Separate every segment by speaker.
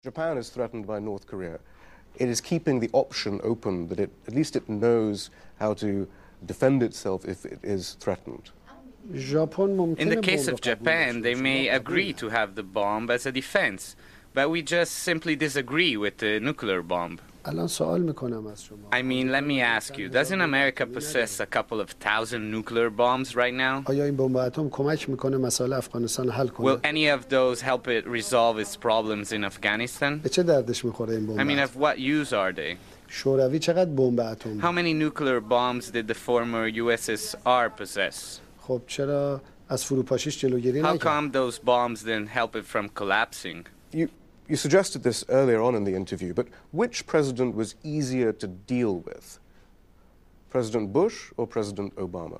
Speaker 1: Japan is threatened by North Korea. It is keeping the option open that at least it knows how to defend itself if it is threatened.
Speaker 2: In the case of Japan, they may agree to have the bomb as a defense, but we just simply disagree with the nuclear bomb. I mean, let me ask you, doesn't America possess a couple of thousand nuclear bombs right now? Will any of those help it resolve its problems in Afghanistan? I mean, of what use are they? How many nuclear bombs did the former USSR possess? How come those bombs didn't help it from collapsing?
Speaker 1: You suggested this earlier on in the interview, but which president was easier to deal with? President Bush or President Obama?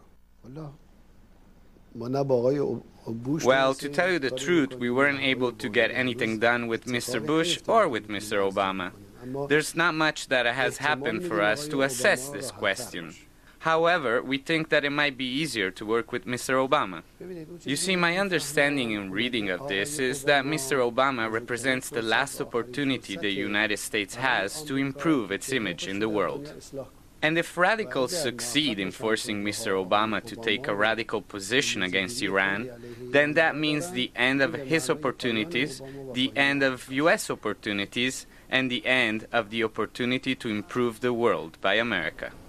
Speaker 2: Well, to tell you the truth, we weren't able to get anything done with Mr. Bush or with Mr. Obama. There's not much that has happened for us to assess this question. However, we think that it might be easier to work with Mr. Obama. You see, my understanding in reading of this is that Mr. Obama represents the last opportunity the United States has to improve its image in the world. And if radicals succeed in forcing Mr. Obama to take a radical position against Iran, then that means the end of his opportunities, the end of U.S. opportunities, and the end of the opportunity to improve the world by America.